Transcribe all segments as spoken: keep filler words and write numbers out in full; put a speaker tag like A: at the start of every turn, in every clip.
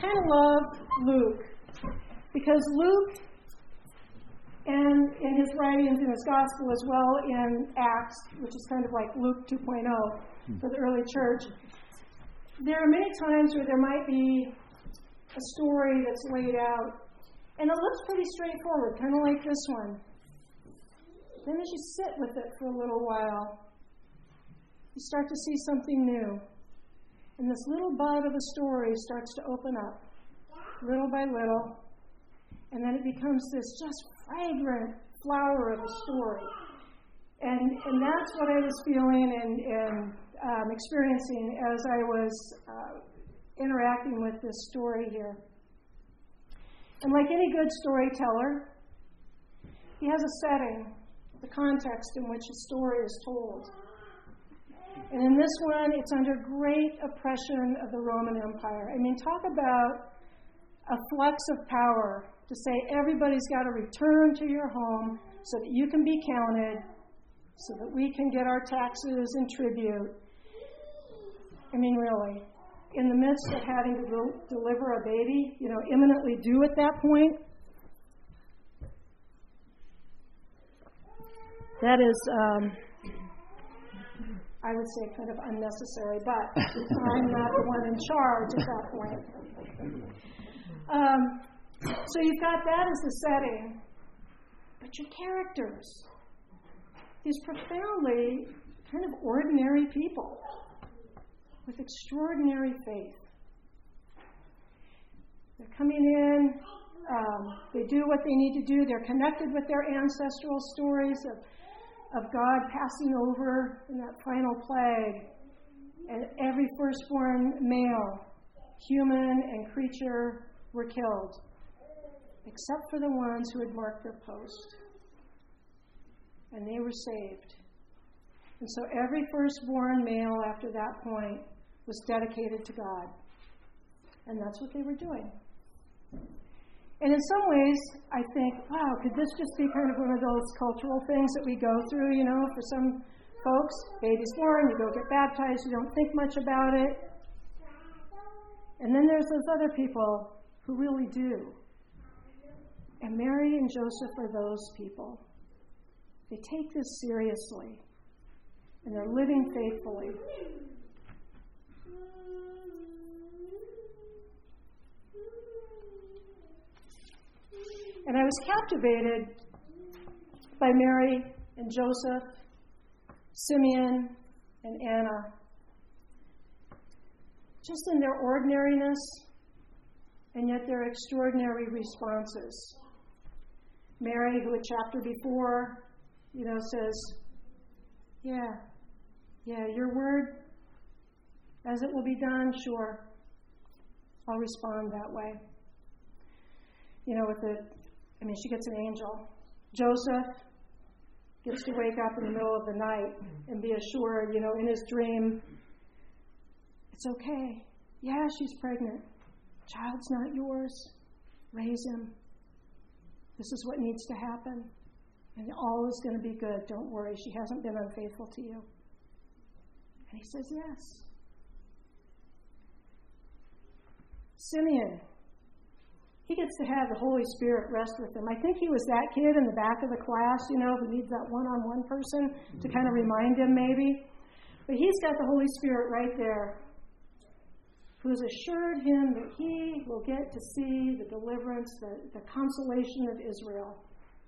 A: kind of love Luke, because Luke, and in his writings in his gospel as well in Acts, which is kind of like Luke two point oh for the early church, there are many times where there might be a story that's laid out, and it looks pretty straightforward, kind of like this one. Then as you sit with it for a little while, you start to see something new. And this little bud of a story starts to open up, little by little, and then it becomes this just fragrant flower of a story. And and that's what I was feeling and, and um, experiencing as I was uh, interacting with this story here. And like any good storyteller, he has a setting, the context in which a story is told. And in this one, it's under great oppression of the Roman Empire. I mean, talk about a flux of power to say everybody's got to return to your home so that you can be counted, so that we can get our taxes and tribute. I mean, really, in the midst of having to del- deliver a baby, you know, imminently due at that point, that is, um, I would say, kind of unnecessary, but I'm not the one in charge at that point. Um, so you've got that as the setting, but your characters, these profoundly kind of ordinary people with extraordinary faith. They're coming in, um, they do what they need to do, they're connected with their ancestral stories of of God passing over in that final plague, and every firstborn male, human and creature, were killed, except for the ones who had marked their post. And they were saved. And so every firstborn male after that point was dedicated to God. And that's what they were doing. And in some ways, I think, wow, could this just be kind of one of those cultural things that we go through, you know, for some folks, baby's born, you go get baptized, you don't think much about it. And then there's those other people who really do. And Mary and Joseph are those people. They take this seriously, and they're living faithfully. And I was captivated by Mary and Joseph, Simeon and Anna, just in their ordinariness and yet their extraordinary responses. Mary, who a chapter before, you know, says, yeah, yeah, your word, as it will be done, sure, I'll respond that way. You know, with the I mean, she gets an angel. Joseph gets to wake up in the middle of the night and be assured, you know, in his dream, it's okay. Yeah, she's pregnant. Child's not yours. Raise him. This is what needs to happen. And all is going to be good. Don't worry. She hasn't been unfaithful to you. And he says yes. Simeon. He gets to have the Holy Spirit rest with him. I think he was that kid in the back of the class, you know, who needs that one-on-one person to kind of remind him maybe. But he's got the Holy Spirit right there, who has assured him that he will get to see the deliverance, the, the consolation of Israel.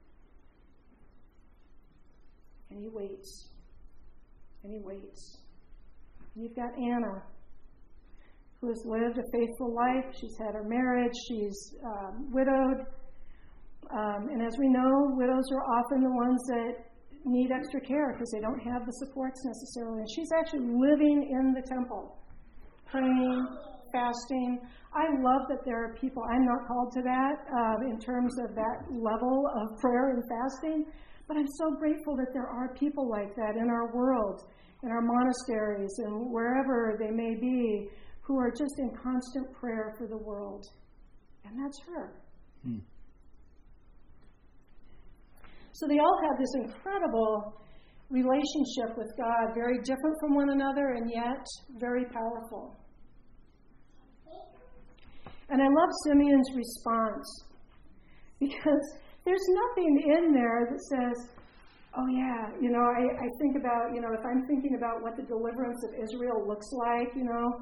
A: And he waits. And he waits. And you've got Anna, who has lived a faithful life. She's had her marriage. She's um, widowed. Um, and as we know, widows are often the ones that need extra care because they don't have the supports necessarily. And she's actually living in the temple, praying, fasting. I love that there are people, I'm not called to that uh, in terms of that level of prayer and fasting, but I'm so grateful that there are people like that in our world, in our monasteries and wherever they may be, who are just in constant prayer for the world. And that's her. Hmm. So they all have this incredible relationship with God, very different from one another and yet very powerful. And I love Simeon's response, because there's nothing in there that says, oh yeah, you know, I, I think about, you know, if I'm thinking about what the deliverance of Israel looks like, you know,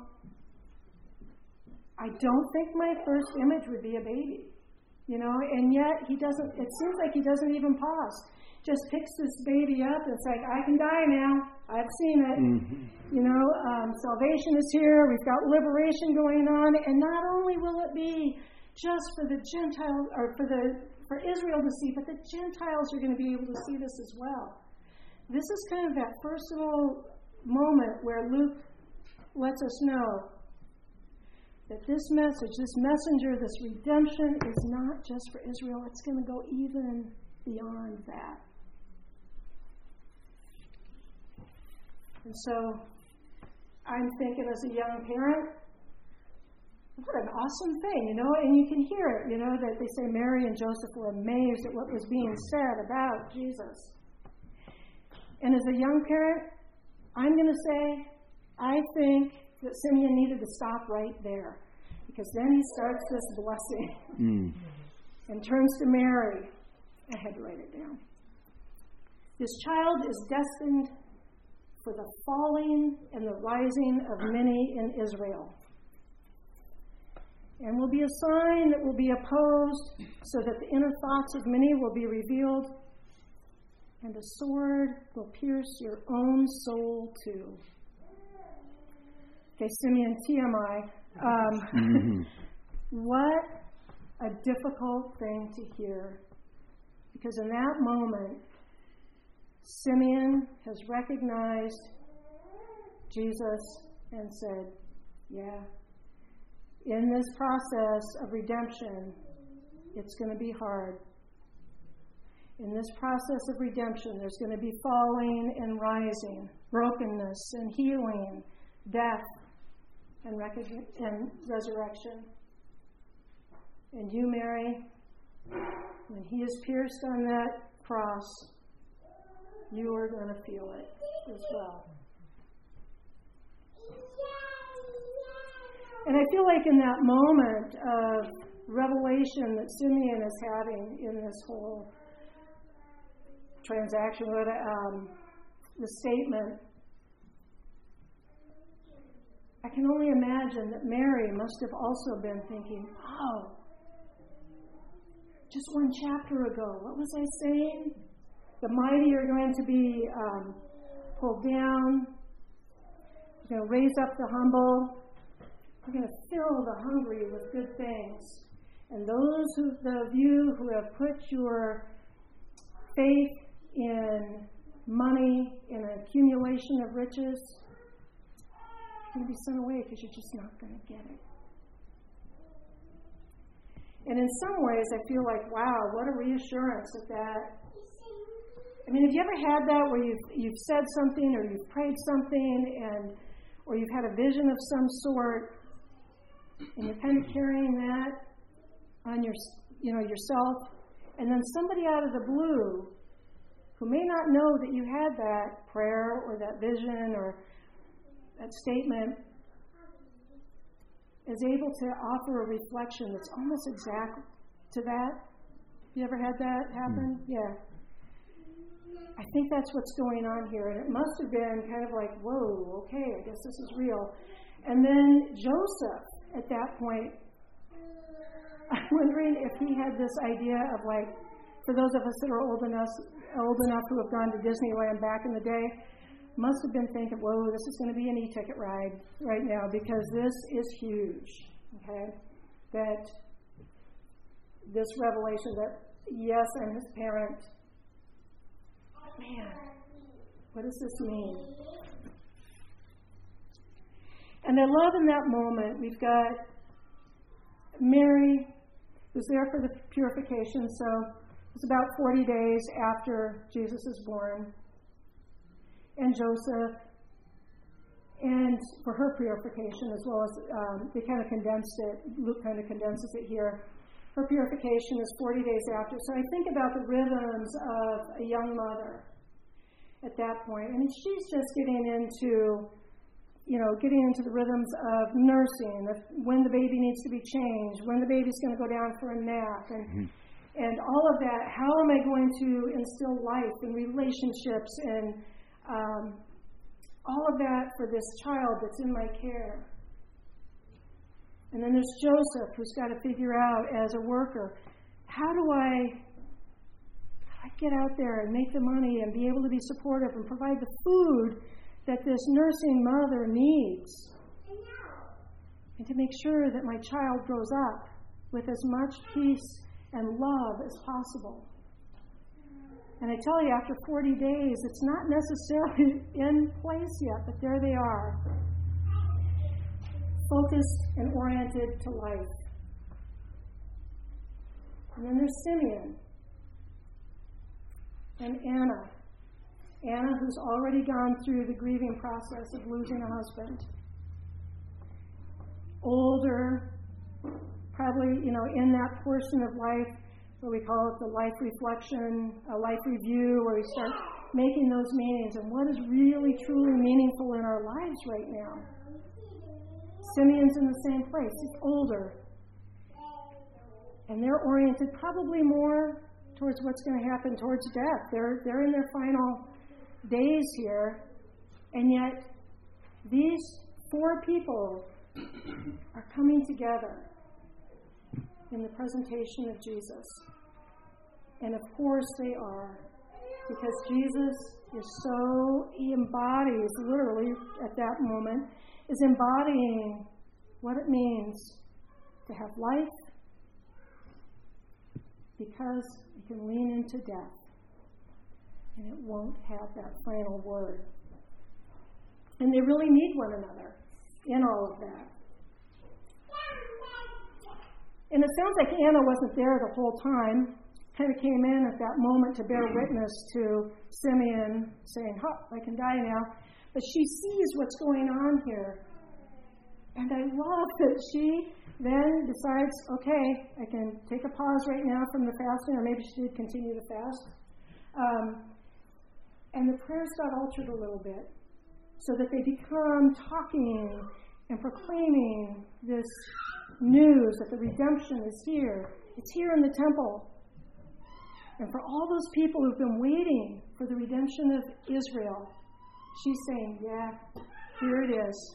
A: I don't think my first image would be a baby, you know, and yet he doesn't, it seems like he doesn't even pause. Just picks this baby up and it's like, I can die now. I've seen it. Mm-hmm. You know, um, salvation is here. We've got liberation going on. And not only will it be just for the Gentiles, or for the for Israel to see, but the Gentiles are going to be able to see this as well. This is kind of that personal moment where Luke lets us know that this message, this messenger, this redemption is not just for Israel. It's going to go even beyond that. And so I'm thinking as a young parent, what an awesome thing, you know, and you can hear it, you know, that they say Mary and Joseph were amazed at what was being said about Jesus. And as a young parent, I'm going to say, I think that Simeon needed to stop right there, because then he starts this blessing mm. and turns to Mary. I had to write it down. This child is destined for the falling and the rising of many in Israel, and will be a sign that will be opposed, so that the inner thoughts of many will be revealed, and a sword will pierce your own soul too. Okay, Simeon, T M I. Um, mm-hmm. What a difficult thing to hear, because in that moment, Simeon has recognized Jesus and said, yeah, in this process of redemption, it's going to be hard. In this process of redemption, there's going to be falling and rising, brokenness and healing, death and, recogn- and resurrection. And you, Mary, when he is pierced on that cross, you are going to feel it as well. And I feel like in that moment of revelation that Simeon is having in this whole transaction, um, the statement, I can only imagine that Mary must have also been thinking, oh, just one chapter ago, what was I saying? The mighty are going to be um, pulled down. We're going to raise up the humble. We're going to fill the hungry with good things. And those who, of you who have put your faith in money, in an accumulation of riches, you're going to be sent away because you're just not going to get it. And in some ways, I feel like, wow, what a reassurance that that. I mean, have you ever had that where you've you've said something or you've prayed something and or you've had a vision of some sort, and you're kind of carrying that on your, you know, yourself, and then somebody out of the blue who may not know that you had that prayer or that vision or that statement is able to offer a reflection that's almost exact to that. You ever had that happen? Mm. Yeah. I think that's what's going on here. And it must have been kind of like, whoa, okay, I guess this is real. And then Joseph, at that point, I'm wondering if he had this idea of like, for those of us that are old enough, old enough who have gone to Disneyland back in the day, must have been thinking, whoa, this is going to be an e-ticket ride right now, because this is huge, okay? That this revelation that, yes, I'm his parent. Man, what does this mean? And I love in that moment, we've got Mary, who's there for the purification, so it's about forty days after Jesus is born, and Joseph, and for her purification, as well as, um, they kind of condensed it, Luke kind of condenses it here. Her purification is forty days after. So I think about the rhythms of a young mother at that point. I mean, she's just getting into, you know, getting into the rhythms of nursing, of when the baby needs to be changed, when the baby's going to go down for a nap, and mm-hmm. and all of that. How am I going to instill life and relationships and um, all of that for this child that's in my care? And then there's Joseph, who's got to figure out as a worker, how do I, how do I get out there and make the money and be able to be supportive and provide the food that this nursing mother needs, and to make sure that my child grows up with as much peace and love as possible. And I tell you, after forty days, it's not necessarily in place yet, but there they are, focused and oriented to life. And then there's Simeon and Anna. Anna, who's already gone through the grieving process of losing a husband. Older, probably, you know, in that portion of life where we call it the life reflection, a life review, where we start making those meanings and what is really, truly meaningful in our lives right now. Simeon's in the same place. He's older. And they're oriented probably more towards what's going to happen towards death. They're, they're in their final days here, and yet these four people are coming together in the presentation of Jesus. And of course they are, because Jesus is so, he embodies, literally at that moment, is embodying what it means to have life, because you can lean into death and it won't have that final word. And they really need one another in all of that. And it sounds like Anna wasn't there the whole time. Kind of came in at that moment to bear witness to Simeon saying, "Huh, I can die now." But she sees what's going on here. And I love that she then decides, okay, I can take a pause right now from the fasting, or maybe she did continue to fast. Um, and the prayers got altered a little bit so that they become talking and proclaiming this news that the redemption is here. It's here in the temple. And for all those people who've been waiting for the redemption of Israel, she's saying, yeah, here it is.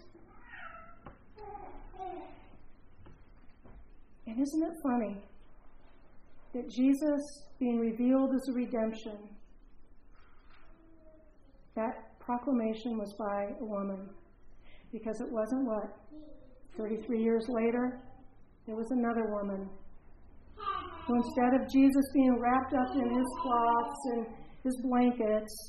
A: And isn't it funny that Jesus being revealed as a redemption, that proclamation was by a woman? Because it wasn't what? thirty-three years later, there was another woman who, instead of Jesus being wrapped up in his cloths and his blankets,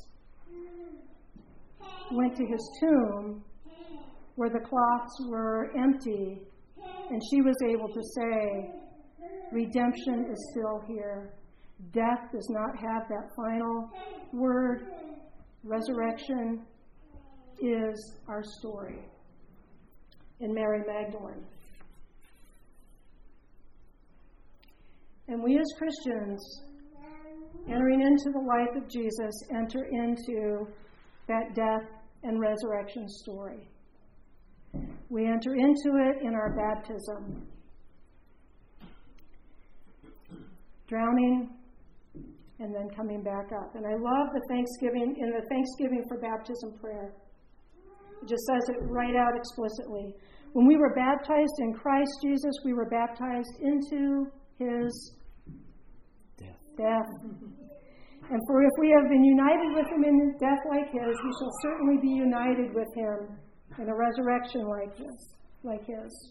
A: went to his tomb where the cloths were empty, and she was able to say, redemption is still here. Death does not have that final word. Resurrection is our story. In Mary Magdalene. And we as Christians, entering into the life of Jesus, enter into that death and resurrection story. We enter into it in our baptism. Drowning and then coming back up. And I love the Thanksgiving, in the Thanksgiving for baptism prayer. It just says it right out explicitly. When we were baptized in Christ Jesus, we were baptized into his death. death. And for if we have been united with him in death like his, we shall certainly be united with him in a resurrection like his. Like his.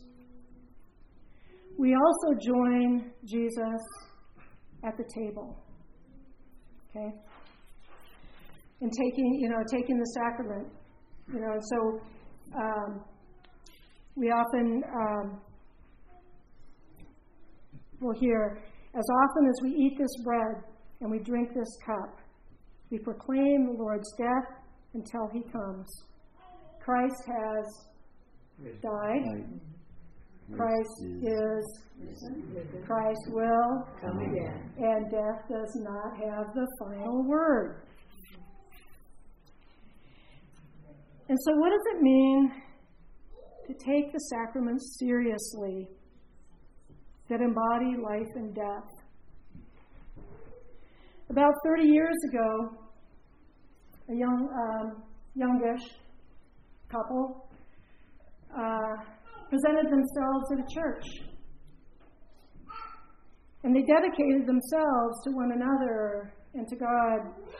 A: We also join Jesus at the table. Okay? In taking, you know, taking the sacrament. You know, so um, we often um, will hear, as often as we eat this bread and we drink this cup, we proclaim the Lord's death until he comes. Christ has died. Christ is risen. Christ will come again. And death does not have the final word. And so what does it mean take the sacraments seriously that embody life and death. About thirty years ago, a young, um, youngish couple uh, presented themselves at a church. And they dedicated themselves to one another and to God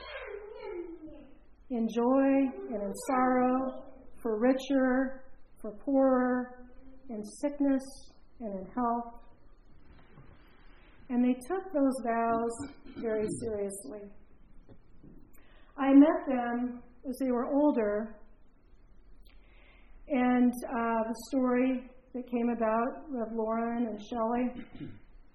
A: in joy and in sorrow, for richer, for poorer, in sickness and in health. And they took those vows very seriously. I met them as they were older, and uh, the story that came about of Lauren and Shelley.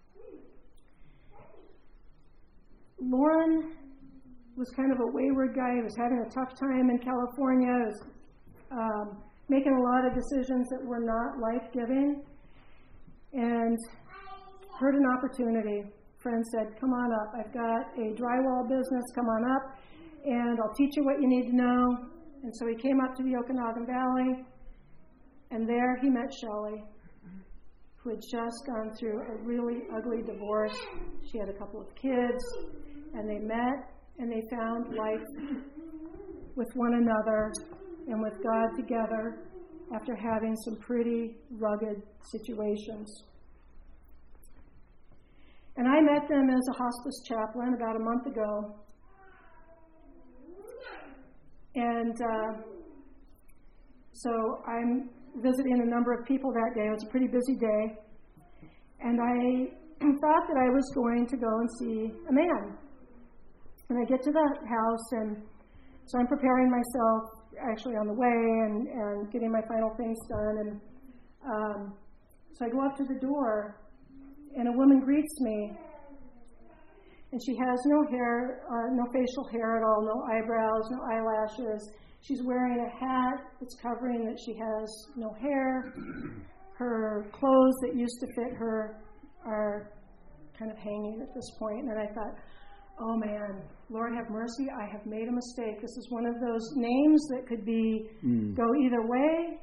A: Lauren was kind of a wayward guy. He was having a tough time in California. He was um, making a lot of decisions that were not life-giving, and heard an opportunity. A friend said, come on up. I've got a drywall business. Come on up, and I'll teach you what you need to know. And so he came up to the Okanagan Valley, and there he met Shelley, who had just gone through a really ugly divorce. She had a couple of kids, and they met, and they found life with one another and with God together after having some pretty rugged situations. And I met them as a hospice chaplain about a month ago. And uh, so I'm visiting a number of people that day. It was a pretty busy day. And I thought that I was going to go and see a man. And I get to the house, and so I'm preparing myself actually on the way and, and getting my final things done. And um, so I go up to the door, and a woman greets me. And she has no hair, uh, no facial hair at all, no eyebrows, no eyelashes. She's wearing a hat that's covering that she has no hair. Her clothes that used to fit her are kind of hanging at this point. And I thought, oh man, Lord have mercy, I have made a mistake. This is one of those names that could be mm. go either way.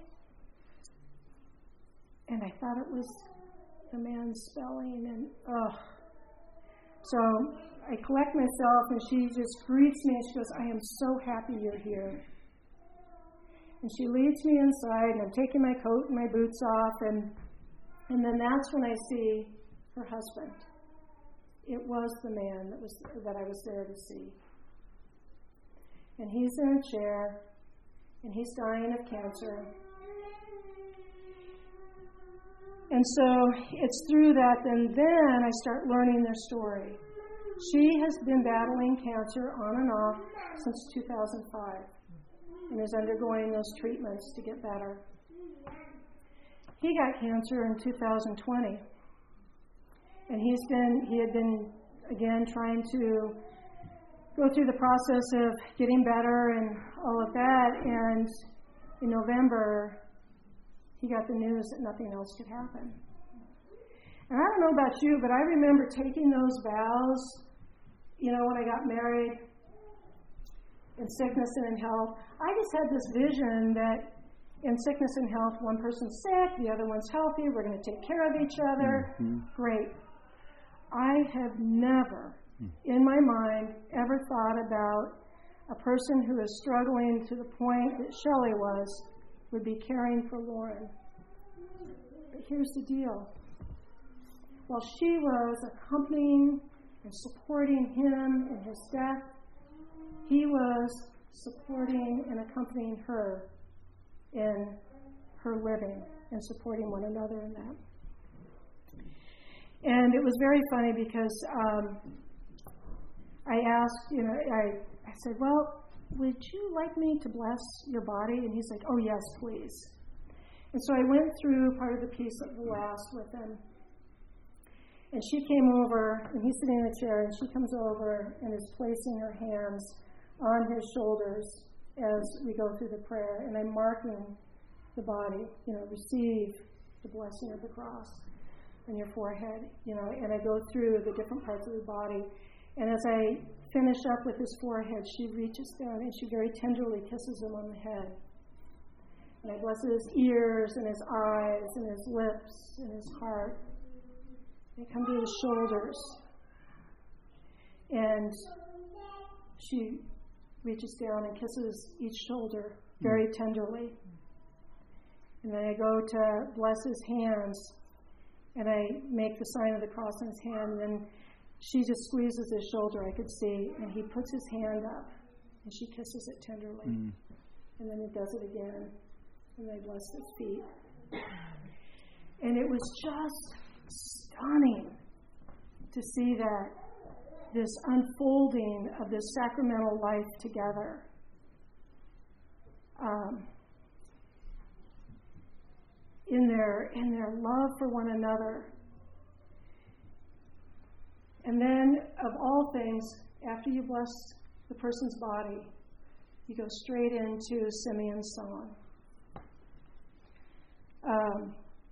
A: And I thought it was the man's spelling, and ugh. So I collect myself, and she just greets me, and she goes, I am so happy you're here. And she leads me inside, and I'm taking my coat and my boots off, and and then that's when I see her husband. It was the man that was that I was there to see. And he's in a chair, and he's dying of cancer. And so it's through that, and then I start learning their story. She has been battling cancer on and off since two thousand five and is undergoing those treatments to get better. He got cancer in two thousand twenty, and he's been he had been again trying to go through the process of getting better and all of that, and in November he got the news that nothing else could happen. And I don't know about you, but I remember taking those vows, you know, when I got married, in sickness and in health. I just had this vision that in sickness and health, one person's sick, the other one's healthy, we're going to take care of each other. Mm-hmm. Great. I have never, in my mind, ever thought about a person who is struggling to the point that Shelley was, would be caring for Lauren. But here's the deal. While she was accompanying and supporting him in his death, he was supporting and accompanying her in her living and supporting one another in that. And it was very funny because um, I asked, you know, I, I said, well, would you like me to bless your body? And he's like, oh, yes, please. And so I went through part of the piece of the last with him. And she came over, and he's sitting in a chair, and she comes over and is placing her hands on his shoulders as we go through the prayer. And I'm marking the body, you know, receive the blessing of the cross on your forehead, you know, and I go through the different parts of the body. And as I finish up with his forehead, she reaches down and she very tenderly kisses him on the head. And I bless his ears and his eyes and his lips and his heart. I come to his shoulders. And she reaches down and kisses each shoulder very tenderly. And then I go to bless his hands, and I make the sign of the cross on his hand, and then she just squeezes his shoulder, I could see, and he puts his hand up, and she kisses it tenderly. Mm. And then he does it again, and I bless his feet. And it was just stunning to see that, this unfolding of this sacramental life together. Um, in their in their love for one another. And then, of all things, after you bless the person's body, you go straight into Simeon's song. Um,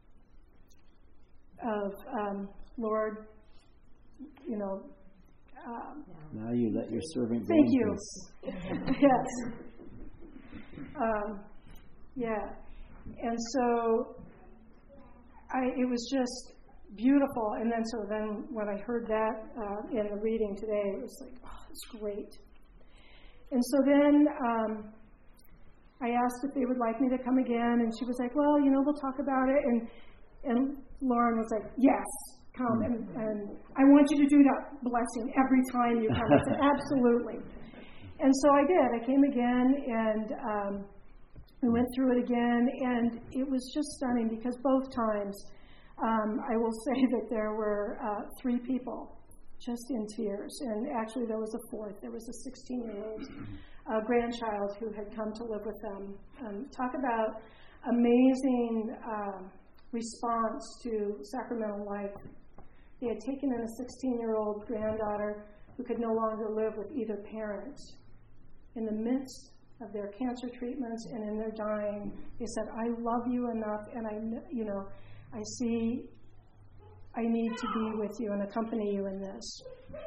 A: of, um, Lord, you know, um,
B: now you let your servant go.
A: Thank you. Yes. Um, yeah. And so I, it was just beautiful. And then so then when I heard that uh, in the reading today, it was like, oh, it's great. And so then um, I asked if they would like me to come again, and she was like, well, you know, we'll talk about it. And and Lauren was like, yes, come. And, and I want you to do that blessing every time you come. I said, absolutely. And so I did. I came again, and um, we went through it again, and it was just stunning because both times, um, I will say that there were uh, three people just in tears. And actually there was a fourth. There was a sixteen-year-old uh, grandchild who had come to live with them. Um, talk about amazing um, response to sacramental life. They had taken in a sixteen-year-old granddaughter who could no longer live with either parent. In the midst of their cancer treatments and in their dying, they said, I love you enough, and I, you know, I see I need to be with you and accompany you in this.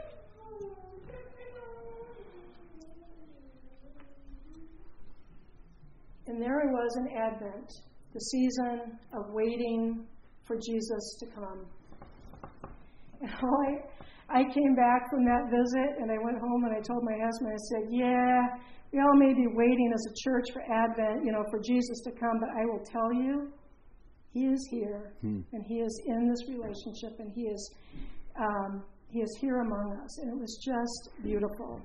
A: And there I was in Advent, the season of waiting for Jesus to come. And I, I came back from that visit, and I went home and I told my husband, I said, yeah, we all may be waiting as a church for Advent, you know, for Jesus to come, but I will tell you, He is here, hmm. and He is in this relationship, and He is um, He is here among us, and it was just beautiful.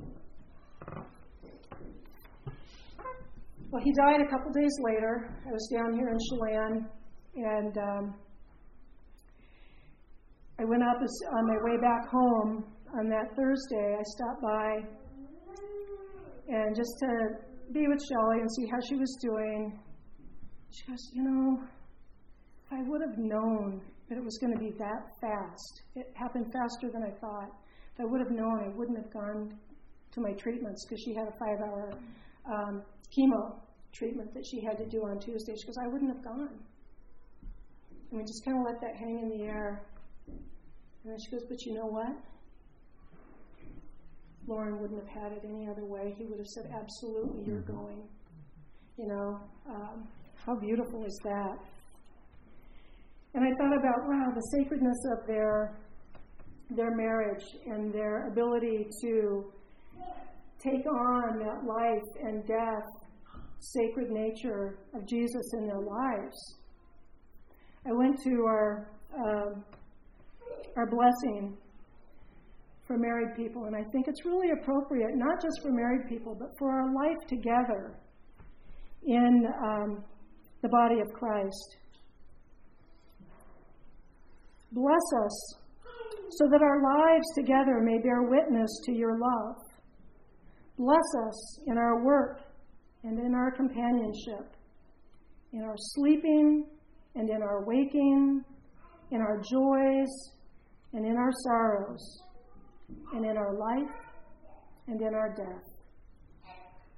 A: Well, he died a couple days later. I was down here in Chelan, and um, I went up as, on my way back home on that Thursday. I stopped by, and just to be with Shelley and see how she was doing. She goes, you know, if I would have known that it was going to be that fast, it happened faster than I thought. If I would have known, I wouldn't have gone to my treatments, because she had a five-hour um, chemo treatment that she had to do on Tuesday. She goes, I wouldn't have gone. And we just kind of let that hang in the air. And then she goes, but you know what? Lauren wouldn't have had it any other way. He would have said, absolutely, you're going. You know, um, how beautiful is that? And I thought about, wow, the sacredness of their their marriage and their ability to take on that life and death, sacred nature of Jesus in their lives. I went to our uh, our blessing for married people, and I think it's really appropriate, not just for married people, but for our life together in um, the body of Christ. Bless us so that our lives together may bear witness to your love. Bless us in our work and in our companionship, in our sleeping and in our waking, in our joys and in our sorrows, and in our life and in our death.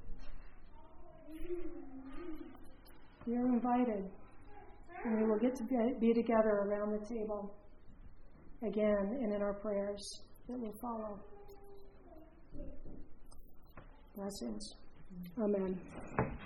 A: We are invited, and we will get to be together around the table again and in our prayers that will follow. Blessings. Amen.